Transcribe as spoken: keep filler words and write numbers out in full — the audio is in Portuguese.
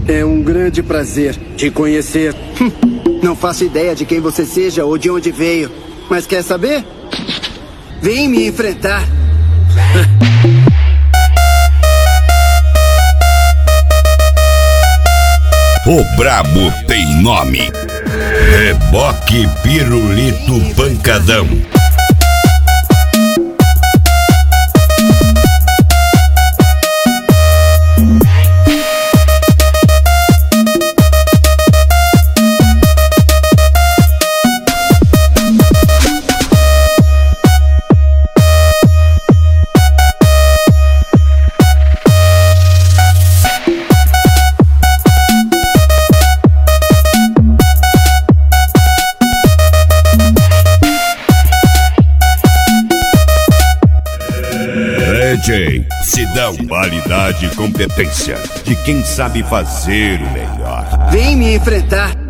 É um grande prazer te conhecer. Não faço ideia de quem você seja ou de onde veio. Mas quer saber? Vem me enfrentar. O brabo tem nome. Reboque Pirulito Pancadão. Se dá qualidade e competência de quem sabe fazer o melhor. Vem me enfrentar.